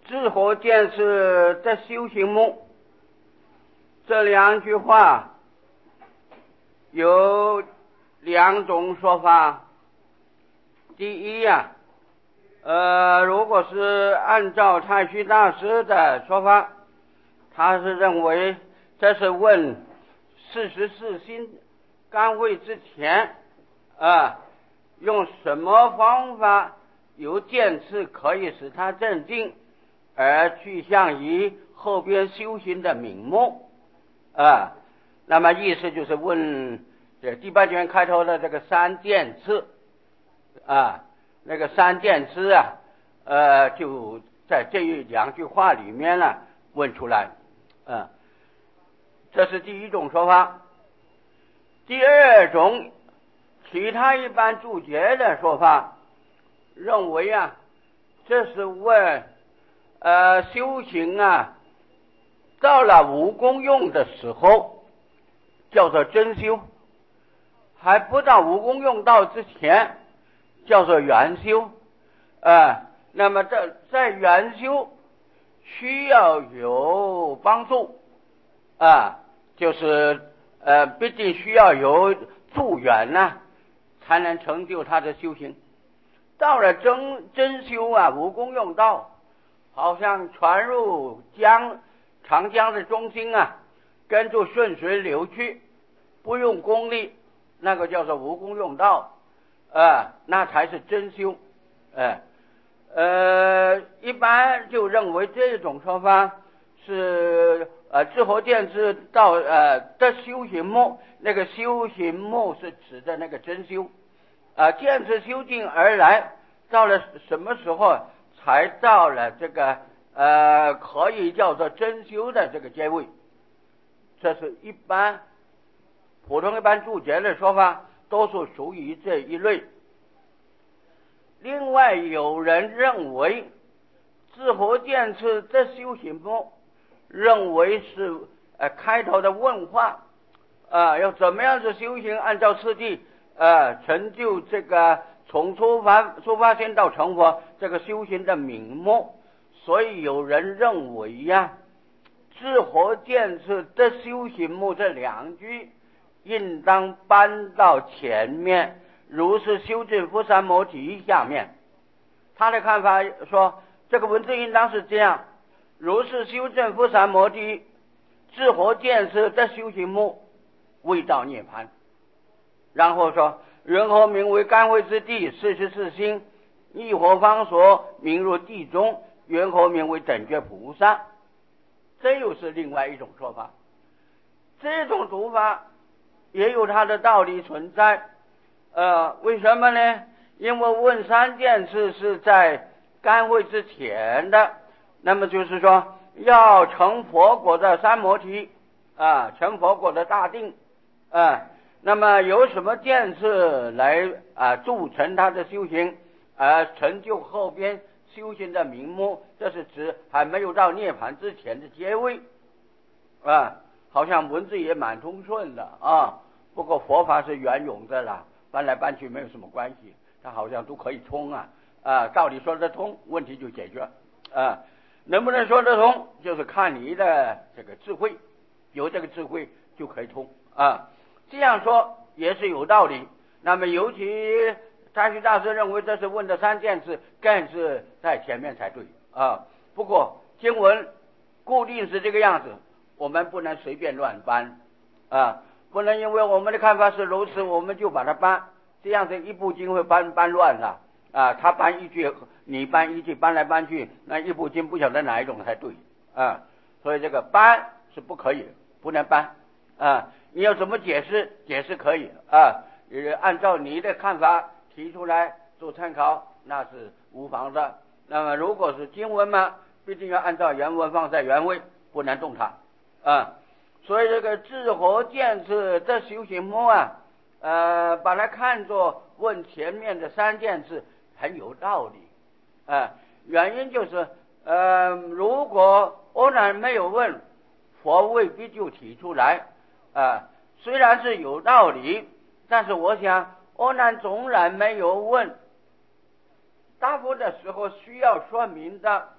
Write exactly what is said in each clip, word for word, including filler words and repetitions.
知和见是的修行目，这两句话有两种说法。第一呀、啊，呃，如果是按照太虚大师的说法，他是认为这是问四十四心干慧之前啊，用什么方法由见次可以使他镇静，而去向于后边修行的名目啊。那么意思就是问这第八卷开头的这个三见次啊，那个三见次啊，呃，就在这两句话里面呢问出来啊。这是第一种说法。第二种，其他一般注解的说法认为啊，这是问呃修行啊到了无功用的时候叫做真修，还不到无功用道之前叫做缘修。呃那么这在缘修需要有帮助啊，就是呃必定需要有助缘呐、啊，才能成就他的修行。到了真真修啊，无功用道，好像传入江长江的中心啊，跟着顺水流去，不用功力，那个叫做无功用道，呃，那才是真修。呃呃，一般就认为这种说法是呃知和见智到呃的修行目，那个修行目是指的那个真修啊，见智修静而来，到了什么时候才到了这个呃可以叫做真修的这个阶位？这是一般普通一般注解的说法，都是属于这一类。另外有人认为知和见智这修行目认为是呃开头的问话啊，要怎么样子修行，按照次第呃成就这个从出发出发心到成佛这个修行的名目。所以有人认为呀、啊，知和见智的修行目这两句应当搬到前面，如是修正佛三摩提下面。他的看法说，这个文字应当是这样：如是修正佛三摩提，知和见智的修行目未到涅槃。然后说，人何名为干慧之地？四十四心，亦何方所名入地中？缘何名为等觉菩萨？这又是另外一种说法。这种读法也有它的道理存在。呃，为什么呢？因为问三件事是在干慧之前的，那么就是说要成佛果的三摩提啊，成佛果的大定啊，那么有什么见识来啊助成他的修行，而成就后边修行的名目？这是指还没有到涅槃之前的阶位啊。好像文字也蛮通顺的啊，不过佛法是圆融的啦，搬来搬去没有什么关系，它好像都可以通啊啊，道理说得通，问题就解决啊。能不能说得通，就是看你的这个智慧，有这个智慧就可以通啊。这样说也是有道理。那么尤其太虚大师认为这是问的三件事，更是在前面才对啊。不过经文固定是这个样子，我们不能随便乱搬啊，不能因为我们的看法是如此，我们就把它搬，这样子一部经会搬搬乱了啊。他搬一句，你搬一句，搬来搬去，那一部经不晓得哪一种才对啊。所以这个搬是不可以，不能搬啊。你要怎么解释，解释可以啊，按照你的看法提出来做参考，那是无妨的。那么如果是经文嘛，必定要按照原文放在原位，不能动它啊。所以这个知和见智的修行目啊，呃，把它看作问前面的三件事很有道理啊。原因就是呃，如果欧南没有问，佛未必就提出来啊。虽然是有道理，但是我想欧南纵然没有问，答复的时候需要说明的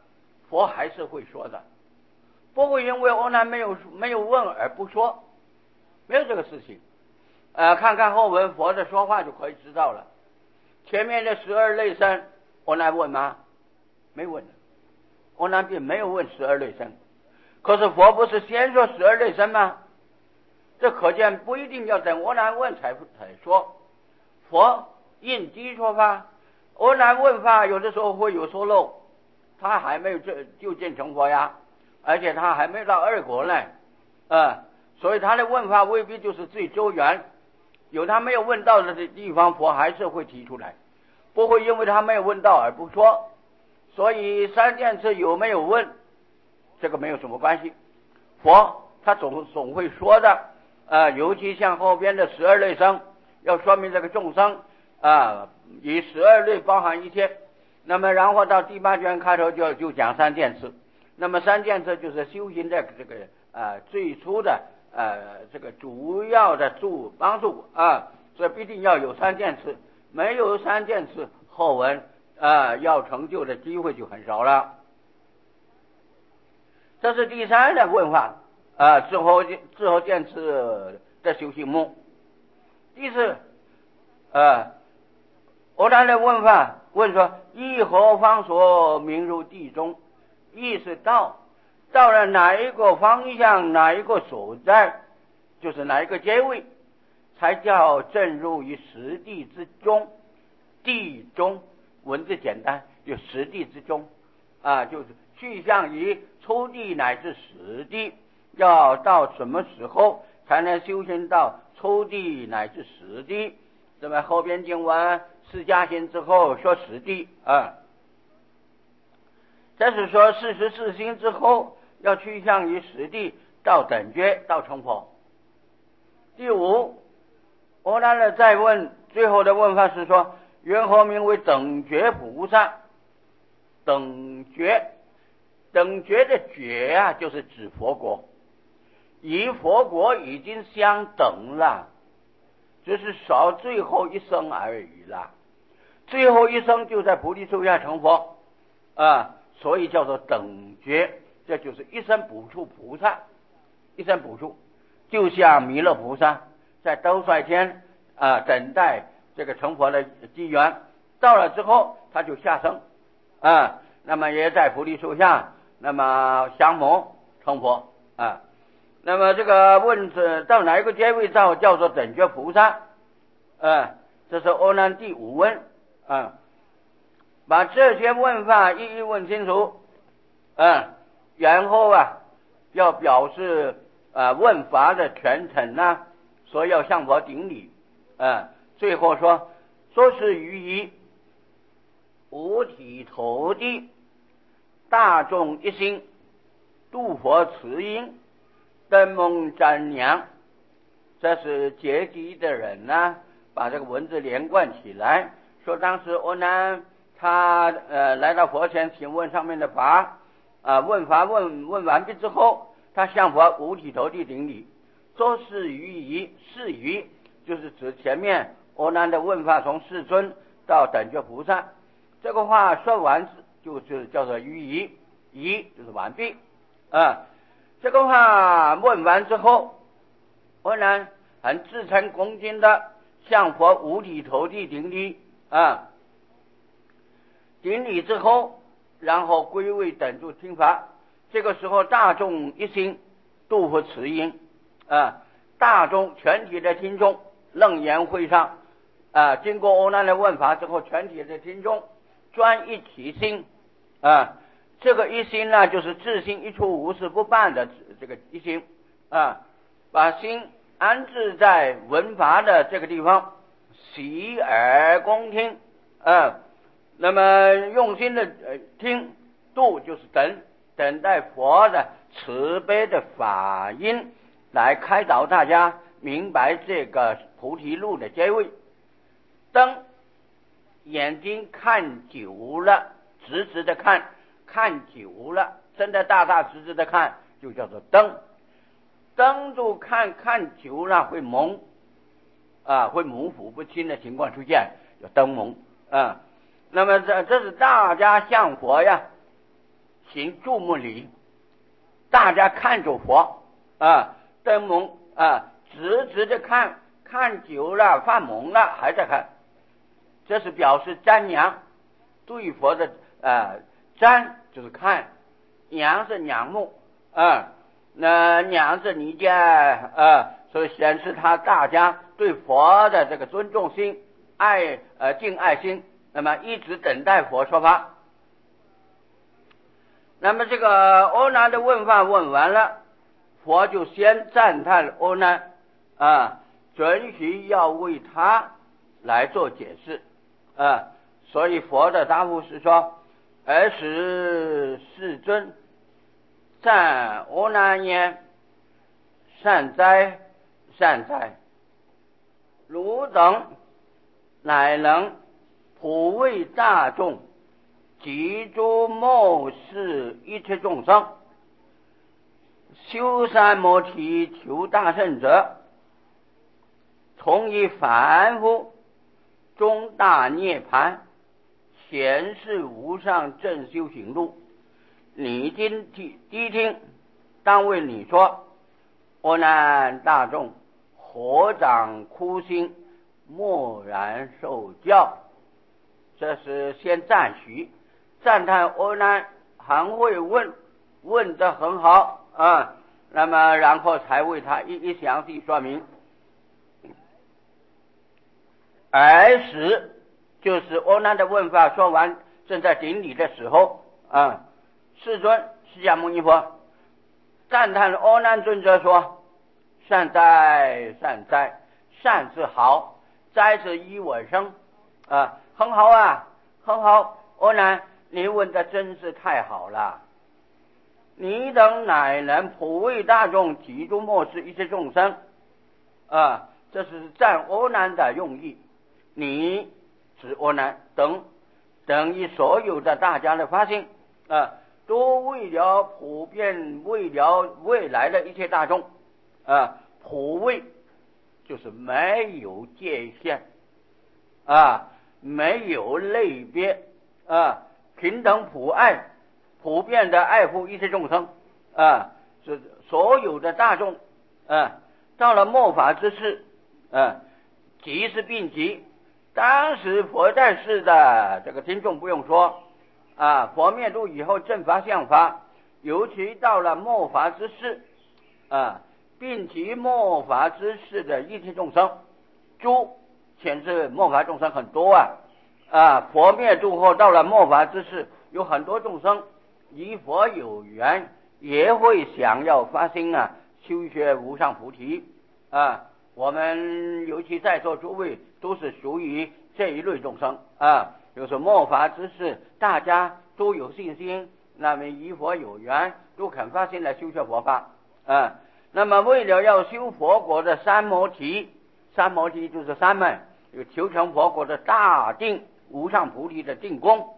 佛还是会说的，不会因为阿难没有没有问而不说，没有这个事情。呃，看看后文佛的说话就可以知道了。前面的十二类生，阿难问吗？没问。阿难并没有问十二类生，可是佛不是先说十二类生吗？这可见不一定要等阿难问才才说。佛应机说法，阿难问法有的时候会有说漏，他还没有这就见成佛呀，而且他还没到二果呢，呃，所以他的问法未必就是最周圆，有他没有问到的地方，佛还是会提出来，不会因为他没有问到而不说。所以三件事有没有问，这个没有什么关系，佛他总总会说的。呃，尤其像后边的十二类生，要说明这个众生啊，以十二类包含一切。那么然后到第八卷开头就就讲三件事，那么三件事就是修行的这个呃最初的呃这个主要的助帮助啊，所以必定要有三件事，没有三件事，后文啊要成就的机会就很少了。这是第三的问法啊，之后之后见次的修行目。第四，呃，阿难的问法问说：依何方所明入地中？意是道，到了哪一个方向，哪一个所在，就是哪一个阶位，才叫正入于实地之中。地中文字简单，就实地之中啊，就是去向于初地乃至实地。要到什么时候才能修行到初地乃至实地？那么后边经文释迦行之后说实地啊，这是说四十四行之后要趋向于实地，到等觉，到成佛。第五，阿难的再问，最后的问法是说：缘何名为等觉菩萨？等觉，等觉的觉啊，就是指佛国，与佛国已经相等了，只是少最后一生而已啦。最后一生就在菩提树下成佛啊，所以叫做等觉，这就是一生补处菩萨，一生补处，就像弥勒菩萨在兜率天啊等待这个成佛的机缘，到了之后他就下生啊，那么也在菩提树下，那么降魔成佛啊。那么这个问是到哪一个阶位叫叫做等觉菩萨？啊，这是阿难第五问啊，把这些问法一一问清楚啊，然后啊要表示啊问法的全程呢，所以要向佛顶礼啊。最后说，说是于一五体投地，大众一心，度佛慈音，登蒙瞻仰。这是结集的人呢，把这个文字连贯起来，说当时阿难他呃来到佛前请问上面的法啊，问法问问完毕之后，他向佛五体投地顶礼，说是于一，是于就是指前面阿难的问法从世尊到等觉菩萨，这个话说完就是叫做于一，一就是完毕啊。这个话问完之后，阿难很自称恭敬的向佛五体投地顶礼啊，顶礼之后，然后归位等住听法。这个时候大众一心，度佛慈音啊，大众全体的听众，楞严会上啊，经过阿难的问法之后，全体的听众专一起心啊，这个一心呢，就是自心一处无事不办的这个一心啊，把心安置在闻法的这个地方，洗耳恭听啊，那么用心的呃听，度就是等等待佛的慈悲的法音来开导大家明白这个菩提路的阶位。灯，眼睛看久了，直直的看，看久了，真的大大直直的看，就叫做灯。灯住看看久了会蒙啊，会模糊不清的情况出现，叫灯蒙啊。那么这这是大家向佛呀， 行注目礼，大家看着佛啊，灯蒙啊，直直的看，看久了发蒙了还在看，这是表示瞻仰，对佛的啊瞻就是看，仰是仰慕啊，那仰是你家啊，所以显示他大家对佛的这个尊重心、爱呃敬爱心，那么一直等待佛说法。那么这个阿难的问法问完了，佛就先赞叹阿难啊，准许要为他来做解释啊，所以佛的答复是说：尔时世尊赞阿难言：善哉，善哉！汝等乃能普为大众及诸末世一切众生修三摩提求大圣者，从以凡夫中大涅盘显示无上正修行路。你今谛听，当为你说：阿难大众，合掌哭心，默然受教。这是先赞许，赞叹阿难很会问，问得很好啊。那么然后才为他一一详细说明。尔时就是阿难的问法说完，正在顶礼的时候啊，世尊释迦牟尼佛赞叹阿难尊者说：善哉，善哉！善是好，哉是依我生啊，很好啊，很好。阿难，你问的真是太好了。你等乃能普为大众及诸末世一切众生啊，这是赞阿难的用意。你指阿难等等于所有的大家的发心啊，都为了普遍，为了未来的一切大众啊，普为就是没有界限啊，没有类别啊，平等普爱，普遍的爱护一切众生啊，是所有的大众啊，到了末法之世啊，即是病急。当时佛在世的这个听众不用说啊，佛灭度以后正法相法，尤其到了末法之世啊，并及末法之世的一切众生，诸显示末法众生很多啊啊，佛灭度后到了末法之世，有很多众生与佛有缘，也会想要发心啊，修学无上菩提啊。我们尤其在座诸位都是属于这一类众生啊，就是末法之世，大家都有信心，那么与佛有缘，都肯发心来修学佛法啊。那么为了要修佛国的三摩提，三摩提就是三门，有求成佛国的大定无上菩提的定功，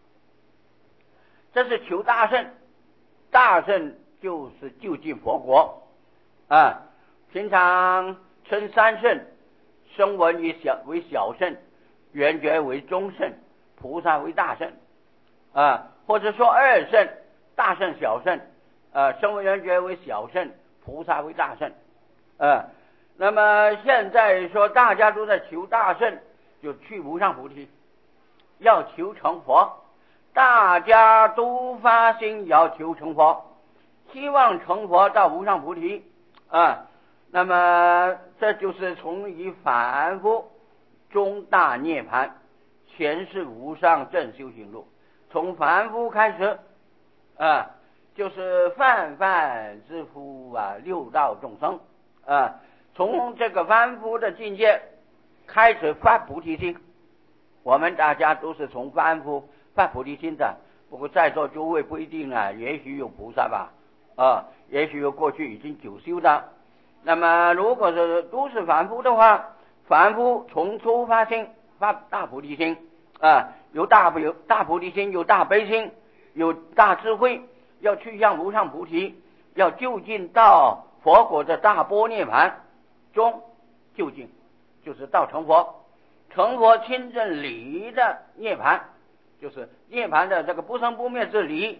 这是求大圣，大圣就是就近佛国啊。平常称三圣，声闻为小为小圣，缘觉为中圣，菩萨为大圣啊，或者说二圣，大圣小圣啊，声闻缘觉为小圣，菩萨为大圣啊。那么现在说大家都在求大圣，就去无上菩提，要求成佛，大家都发心要求成佛，希望成佛到无上菩提啊。那么这就是从以凡夫中大涅盘前世无上正修行路，从凡夫开始啊，就是泛泛之夫啊，六道众生啊，从这个凡夫的境界开始发菩提心。我们大家都是从凡夫发菩提心的，不过在座诸位不一定啊，也许有菩萨吧啊，也许有过去已经久修的。那么如果是都是凡夫的话，凡夫从初发心发大菩提心啊，有大有大菩提心，有大悲心，有大智慧，要去向无上菩提，要就近到佛果的大般涅盘中就近，就是到成佛，成佛亲证理的涅盘，就是涅盘的这个不生不灭之理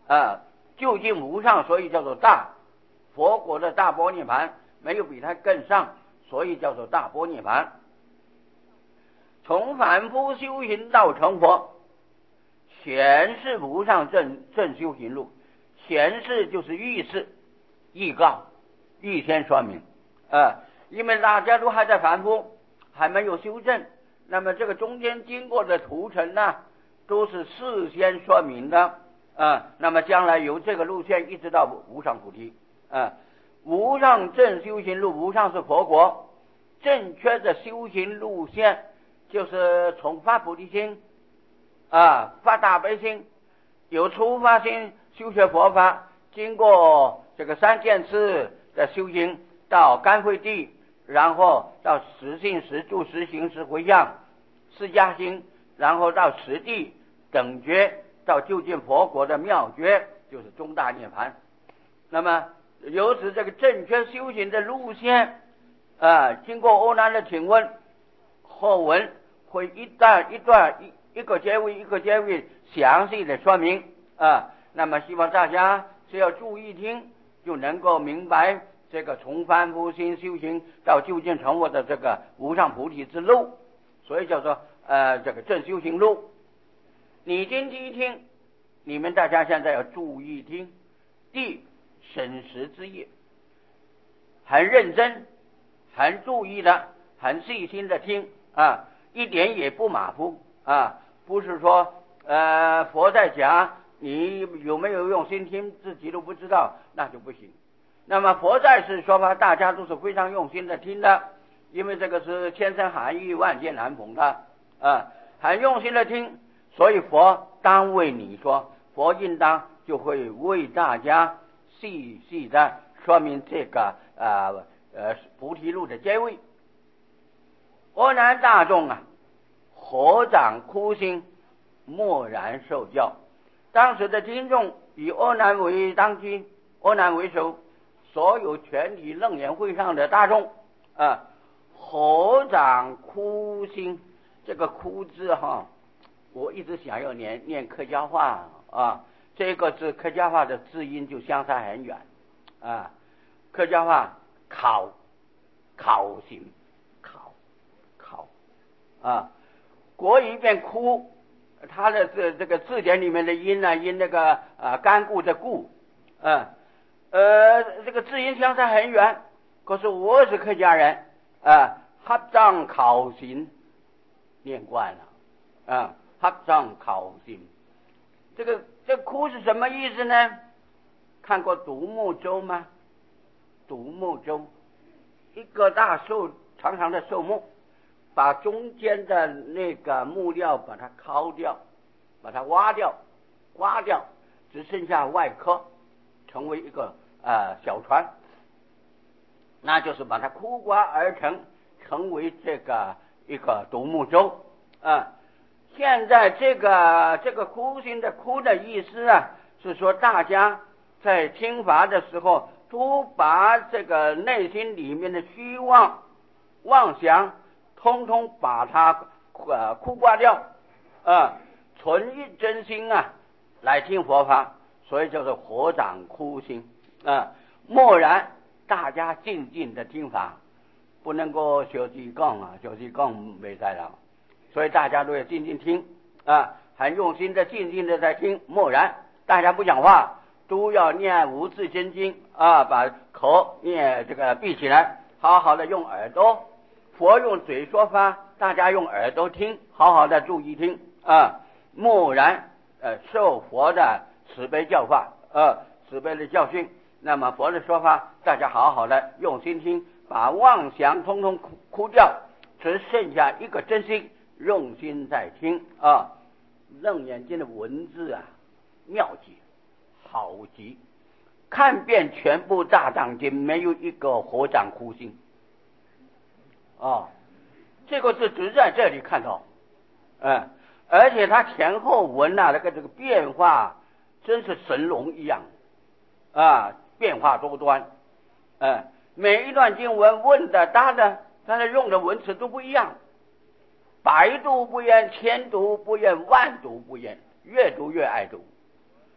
啊，究竟无上，所以叫做大。佛国的大般涅盘没有比它更上，所以叫做大般涅盘。从凡夫修行到成佛，显示无上正正修行路。显示就是预示、预告、预先说明。呃，因为大家都还在凡夫，还没有修正，那么这个中间经过的途程呢，都是事先说明的。呃，那么将来由这个路线一直到无上菩提。呃，无上正修行路，无上是佛国，正确的修行路线就是从发菩提心啊，发大悲心，有出发心修学佛法，经过这个三件事的修行，到甘慧地，然后到实性、实住、实行、实回向、释迦心，然后到实地等觉，到究竟佛国的妙觉，就是中大涅槃。那么由此这个正确修行的路线啊，经过欧南的请问，后文会一段一段一一个结尾一个结尾详细的说明啊。那么希望大家只要注意听，就能够明白这个从凡夫心修行到究竟成佛的这个无上菩提之路，所以叫做呃这个正修行路。你今天听，你们大家现在要注意听，第审时之业，很认真、很注意的、很细心的听啊，一点也不马虎啊，不是说呃佛在讲，你有没有用心听自己都不知道，那就不行。那么佛在是说法，大家都是非常用心的听的，因为这个是千声含义万箭难逢的啊，很用心的听，所以佛当为你说，佛应当就会为大家细细的说明这个呃呃菩提路的结位。阿难大众啊，合掌哭心，默然受教。当时的听众以阿难为当机，阿难为首，所有全体楞严会上的大众啊，合掌哭心。这个哭字哈，我一直想要念念客家话啊，这个字客家话的字音就相差很远啊。客家话考考心考考啊，国语变哭，它的这这个字典里面的音呢，音那个啊干固的固，嗯呃这个字音相差很远。可是我是客家人啊，合掌考心念惯了啊，合掌考心。这个这哭是什么意思呢？看过独木舟吗？独木舟，一个大树，长长的树木，把中间的那个木料把它敲掉，把它挖掉，挖掉，只剩下外壳，成为一个呃小船，那就是把它枯刮而成，成为这个一个独木舟啊。现在这个这个哭心的哭的意思啊，是说大家在听法的时候，都把这个内心里面的虚妄妄想通通把它呃哭刮掉啊，纯一真心啊来听佛法，所以叫做合掌哭心啊。默然大家静静的听法，不能够小鸡讲啊，小鸡讲没在了，所以大家都要静静听啊，很用心的静静的在听，默然大家不讲话，都要念无字真经啊，把口念这个闭起来，好好的用耳朵，佛用嘴说法，大家用耳朵听，好好的注意听啊，默然呃受佛的慈悲教化呃慈悲的教训。那么佛的说法，大家好好的用心听，把妄想通通哭哭掉，只剩下一个真心，用心在听啊。楞严经的文字啊，妙极好极，看遍全部大藏经，没有一个合掌哭心啊。这个是只在这里看到，嗯，而且它前后文啊，那个这个变化真是神龙一样啊，变化多端，嗯，每一段经文问的答的，它的用的文词都不一样，百读不厌，千读不厌，万读不厌，越读越爱读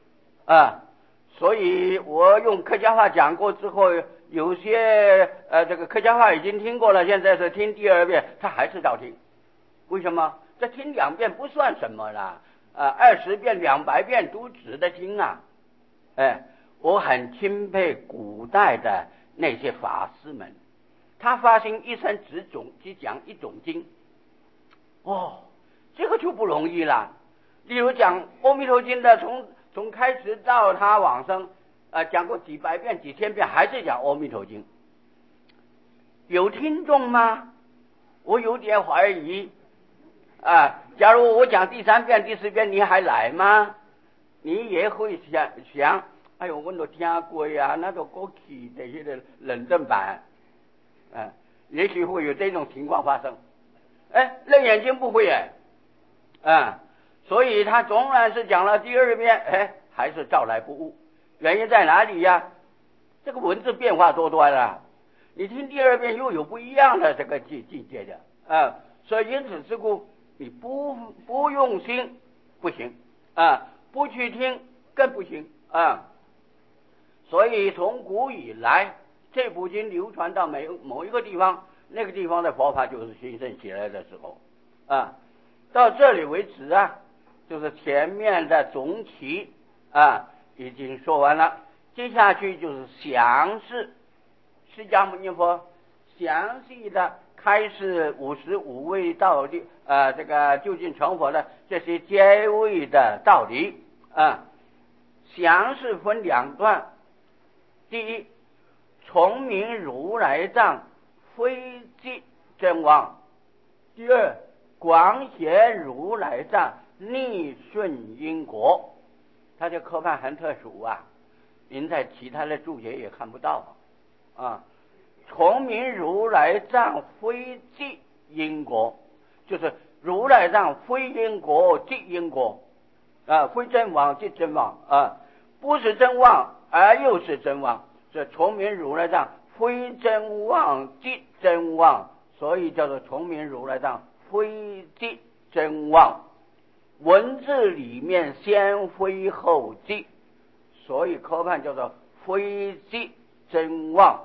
啊。所以我用客家话讲过之后，有些呃这个客家话已经听过了，现在是听第二遍，他还是照听。为什么？这听两遍不算什么啦，啊，二十遍、两百遍都值得听啊！哎，我很钦佩古代的那些法师们，他发心一生只种只讲一种经，哦，这个就不容易了。例如讲《阿弥陀经》的，从从开始到他往生，啊，讲过几百遍、几千遍，还是讲《阿弥陀经》。有听众吗？我有点怀疑。啊，假如我讲第三遍、第四遍，你还来吗？你也会想想，哎呦，我都听过呀，那都过去这些的认证版，啊，也许会有这种情况发生。哎，楞严经不会哎，啊，所以他总然是讲了第二遍，哎，还是照来不误。原因在哪里呀？这个文字变化多端了，你听第二遍又有不一样的这个境境界的啊，所以因此之故，你不不用心不行啊，不去听更不行啊。所以从古以来，这部经流传到每某一个地方，那个地方的佛法就是兴盛起来的时候啊。到这里为止啊，就是前面的总体啊已经说完了，接下去就是详释释迦牟尼佛详细的开示五十五位道理，呃，这个究竟成佛的这些阶位的道理啊。详释分两段，第一，崇明如来藏非即真妄；第二，广显如来藏逆顺因果。它这科判很特殊啊，您在其他的注解也看不到啊。崇明如来藏非即因果，就是如来藏非因果即因果啊，非真妄即真妄啊，不是真妄而又是真妄，这崇明如来藏非真妄即真妄，所以叫做崇明如来藏非即真妄。文字里面先非后即，所以科判叫做非即真妄。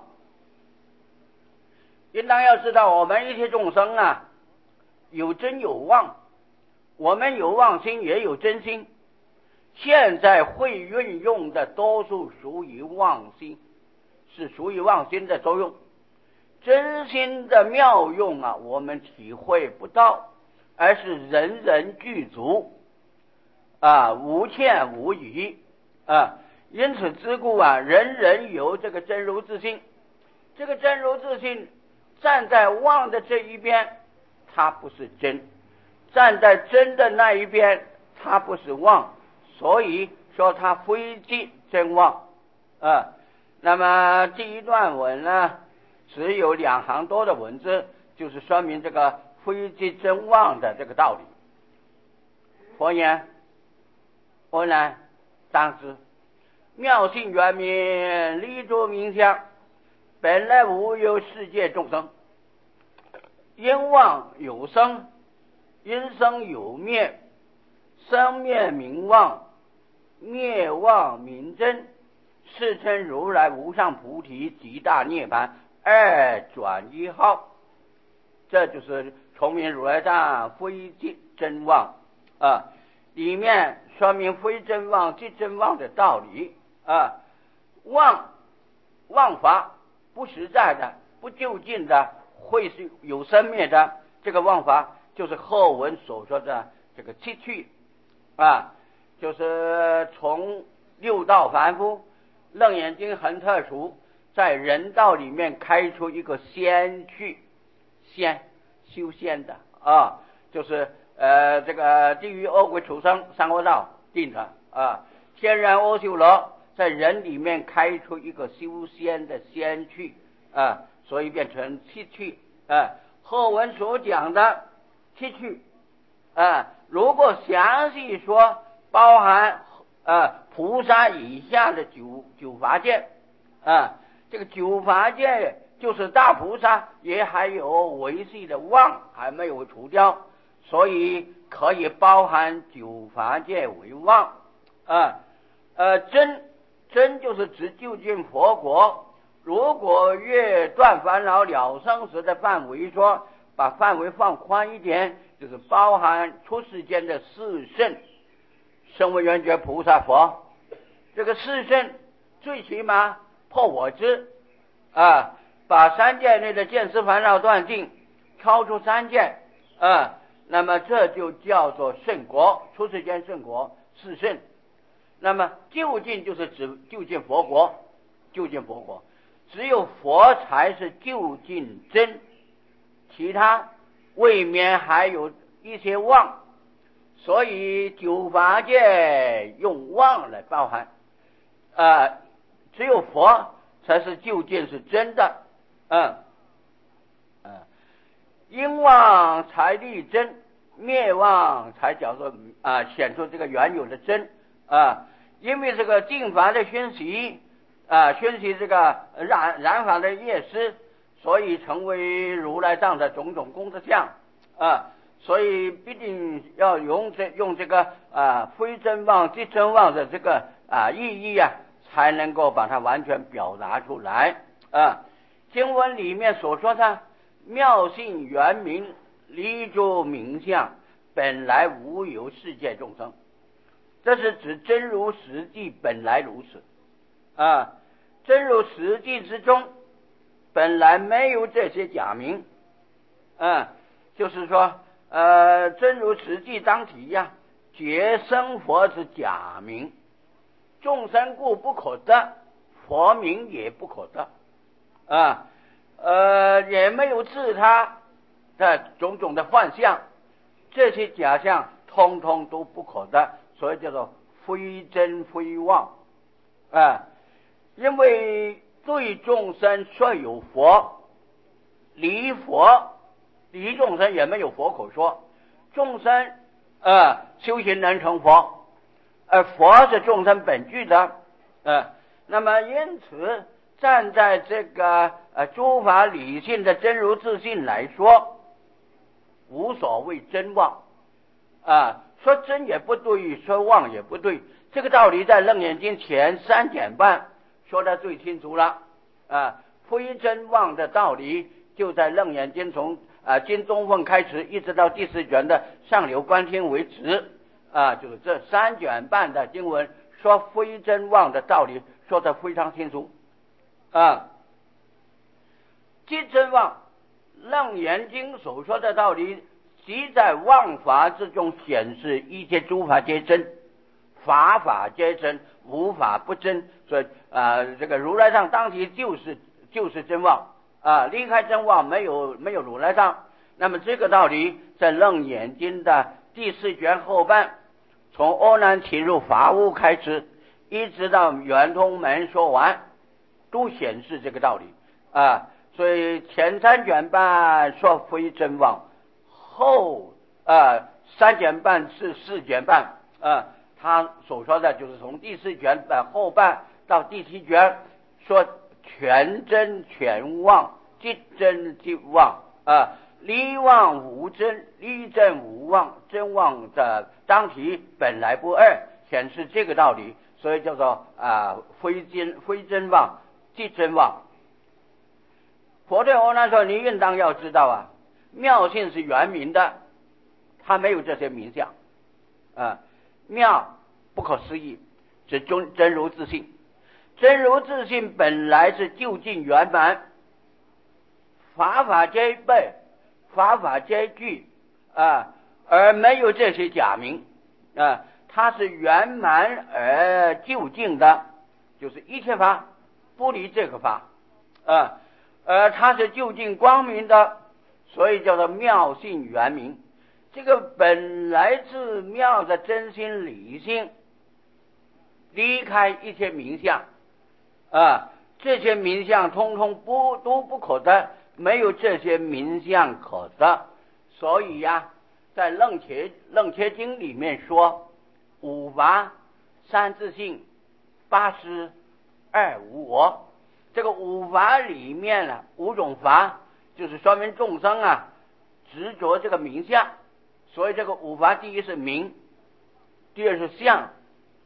应当要知道，我们一切众生啊，有真有妄，我们有妄心也有真心，现在会运用的多数属于妄心，是属于妄心的作用，真心的妙用啊，我们体会不到，而是人人具足啊，无欠无余啊。因此之故啊，人人有这个真如自性，这个真如自性站在妄的这一边，它不是真；站在真的那一边，它不是妄。所以说它非即真妄啊。那么第一段文呢，只有两行多的文字，就是说明这个非即真妄的这个道理。佛言：阿难，当知妙性圆明，离着名相，本来无有世界众生，因妄有生，因生有灭，生灭名妄，灭妄名真，是称如来无上菩提极大涅槃二转一号。这就是崇明如来藏非即真妄啊，里面说明非真妄即真妄的道理啊。妄妄法不实在的、不究竟的，会是有生灭的，这个妄法就是后文所说的这个七趣啊，就是从六道凡夫，楞严经很特殊，在人道里面开出一个仙趣，仙修仙的啊，就是呃这个地狱恶鬼畜生三恶道定的啊，天然阿修罗在人里面开出一个修仙的仙趣啊，所以变成七趣啊。后文所讲的七趣啊，如果详细说，包含啊菩萨以下的九九法界啊，这个九法界就是大菩萨，也还有维系的妄还没有除掉，所以可以包含九法界为妄啊。 呃，真真就是指究竟佛国。如果越断烦恼了生死的范围说，把范围放宽一点，就是包含出世间的四圣，声闻缘觉菩萨佛。这个四圣最起码破我执啊，把三界内的见思烦恼断尽，超出三界啊，那么这就叫做圣国，出世间圣国四圣。那么究竟就是指究竟佛国，究竟佛国，只有佛才是究竟真，其他未免还有一些妄，所以九法界用妄来包含，呃，只有佛才是究竟是真的，嗯，嗯，因妄才立真，灭妄才叫做啊显出这个原有的真啊，因为这个净法的熏习啊，熏习这个染染法的业师，所以成为如来藏的种种功德相啊，所以必定要用这用这个啊非真妄即真妄的这个啊意义啊，才能够把它完全表达出来啊。经文里面所说的妙性圆明离诸名相，本来无有世界众生，这是指真如实际本来如此啊，真如实际之中本来没有这些假名，嗯，就是说呃，真如实际当体呀，觉生佛之假名，众生故不可得，佛名也不可得啊，呃，也没有自他的种种的幻象，这些假象通通都不可得，所以叫做非真非妄啊。因为对众生说有佛，离佛离众生也没有佛可说，众生呃修行能成佛，而佛是众生本具的呃，那么因此站在这个呃诸法理性的真如自信来说，无所谓真妄啊，说真也不对，说妄也不对，这个道理在楞严经前三简半说得最清楚了啊，非真妄的道理就在楞严经从啊经中分开始，一直到第四卷的上流观听为止啊，就是这三卷半的经文说非真妄的道理说得非常清楚啊。即真妄，楞严经所说的道理，即在妄法之中显示一切诸法皆真，法法皆真，无法不真。所以啊、呃，这个如来藏当体就是就是真妄啊，离开真妄没有没有如来藏。那么这个道理在楞严经的第四卷后半，从阿难侵入法屋开始，一直到圆通门说完，都显示这个道理啊。所以前三卷半说非真妄，后啊三卷半是四卷半啊，他所说的就是从第四卷的后半到第七卷说全真全妄，即真即妄啊，离妄无真，离真无妄，真妄的当体本来不二，显示这个道理，所以叫做啊非真非真妄，即真妄。佛对阿难说，你应当要知道啊，妙性是圆明的，他没有这些名相啊，妙不可思议，是真真如自性，真如自性本来是究竟圆满，法法皆备，法法皆具啊，而没有这些假名啊，它是圆满而究竟的，就是一切法不离这个法啊，而它是究竟光明的，所以叫做妙性圆明。这个本来自妙的真心理性，离开一切名相啊，这些名相通通不都不可得，没有这些名相可得。所以呀、啊，在楞伽楞伽经里面说，五法三自性，八施二无我。这个五法里面呢，五种法就是说明众生啊执着这个名相，所以这个五法第一是名，第二是相，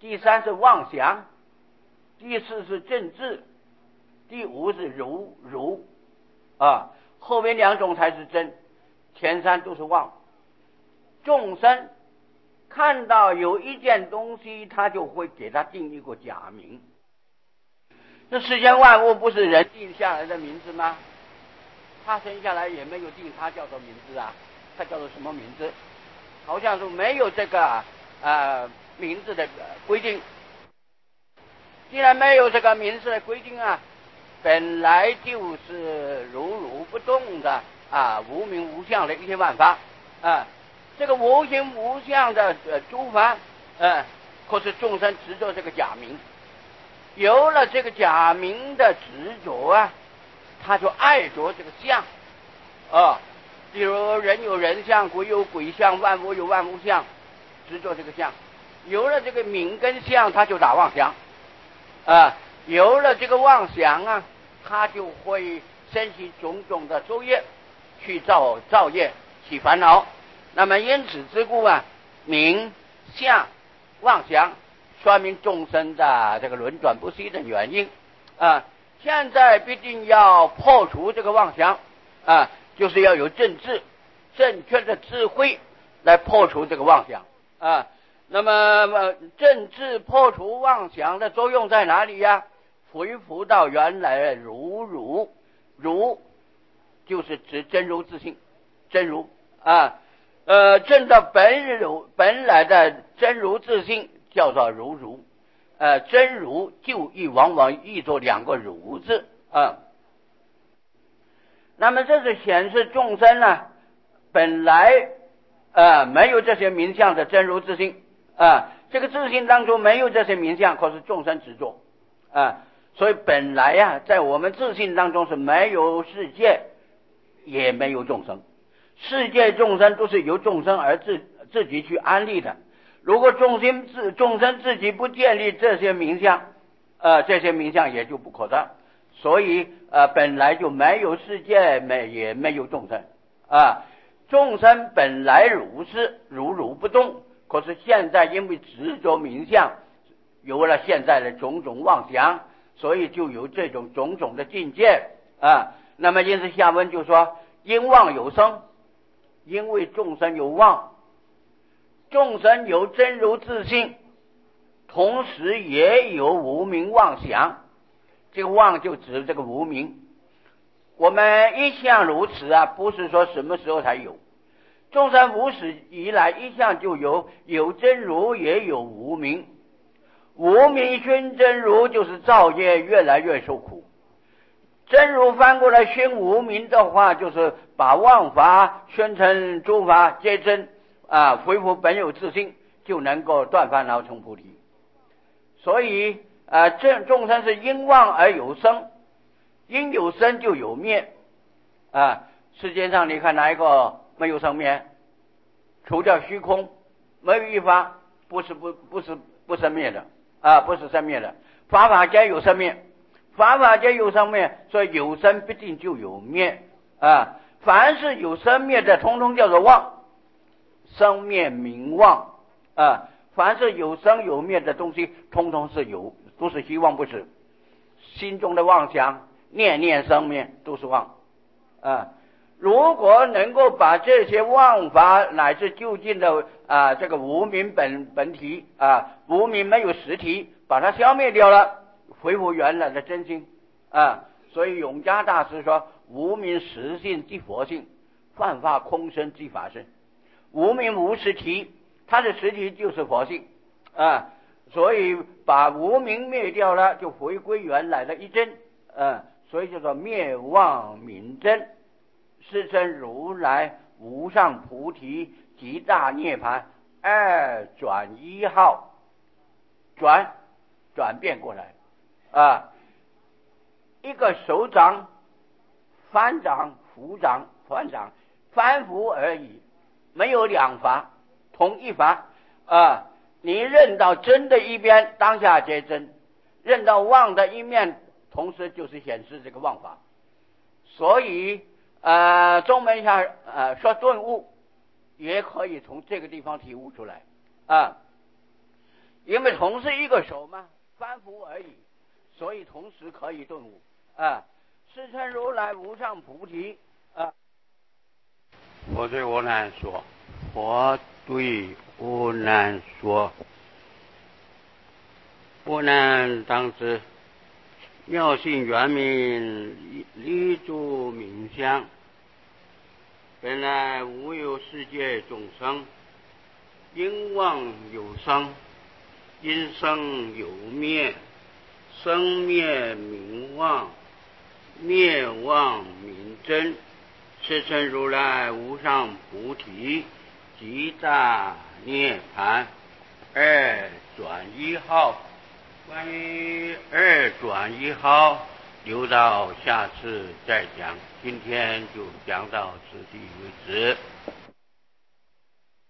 第三是妄想，第四是正智，第五是如如啊，后面两种才是真，前三都是妄。众生看到有一件东西，他就会给他定一个假名。这世间万物不是人定下来的名字吗？他生下来也没有定他叫做名字啊，他叫做什么名字？好像是没有这个呃名字的规定。既然没有这个名字的规定啊，本来就是如如不动的啊，无名无相的一些万法啊。这个无形无相的呃诸法，呃，可是众生执着这个假名，有了这个假名的执着啊，他就爱着这个相啊。比如人有人相，鬼有鬼相，万物有万物相，执着这个相。有了这个名跟相，他就打妄想啊。有了这个妄想啊，他就会升起种种的作业，去造造业，起烦恼。那么因此之故啊，名相妄想说明众生的这个轮转不息的原因啊。现在必定要破除这个妄想啊，就是要有正智正确的智慧来破除这个妄想啊。那么正智破除妄想的作用在哪里呀？恢复到原来的如如如，就是指真如自性，真如啊。呃，证到本如本来的真如自性叫做如如，呃，真如就义往往译作两个如字啊。那么这是显示众生呢，本来呃没有这些名相的真如自性啊，这个自性当中没有这些名相，可是众生执着啊，所以本来呀、啊，在我们自性当中是没有世界，也没有众生。世界众生都是由众生而自自己去安立的。如果众生自众生自己不建立这些名相，呃，这些名相也就不可得。所以呃，本来就没有世界，没也没有众生啊。众生本来如是，如如不动。可是现在因为执着名相，有了现在的种种妄想，所以就有这种种种的境界啊。那么因此下文就说，因妄有生。因为众生有妄，众生有真如自性，同时也有无明妄想。这个妄就指这个无明。我们一向如此啊，不是说什么时候才有。众生无始以来一向就有，有真如也有无明。无明熏真如，就是造业越来越受苦。真如翻过来熏无明的话，就是把妄法熏成诸法皆真啊，恢复本有自性，就能够断烦恼成菩提。所以啊，这众生是因妄而有生，因有生就有灭啊。世界上你看哪一个没有生灭？除掉虚空，没有一法不是不不是不生灭的啊，不是生灭的。法法皆有生灭。法法皆有生灭，所以有生必定就有灭啊！凡是有生灭的，通通叫做妄，生灭名妄啊！凡是有生有灭的东西，通通是有，都是虚妄不实。心中的妄想，念念生灭，都是妄啊！如果能够把这些妄法乃至究竟的啊这个无明本本体啊，无明没有实体，把它消灭掉了。恢复原来的真心啊，所以永嘉大师说：无明实性即佛性，幻化空身即法身。无明无实体，它的实体就是佛性啊，所以把无明灭掉了，就回归原来的一真啊，所以叫做灭妄明真，是称如来无上菩提极大涅槃二转一号，转转变过来。啊，一个手掌翻掌、扶掌、翻掌、翻扶而已，没有两法，同一法啊。你认到真的一边，当下皆真；认到妄的一面，同时就是显示这个妄法。所以，呃，中门下呃说顿悟，也可以从这个地方体悟出来啊。 因为同是一个手嘛，凡夫而已，所以同时可以顿悟啊。世称如来无上菩提啊。 我对阿难说，我对阿难说，阿难当知，妙性圆明离诸名相，本来无有世界众生，因妄有生，因生有灭，生灭名妄，灭妄名真。世称如来无上菩提，极大涅盘。二转一号，关于二转一号，留到下次再讲。今天就讲到此地为止。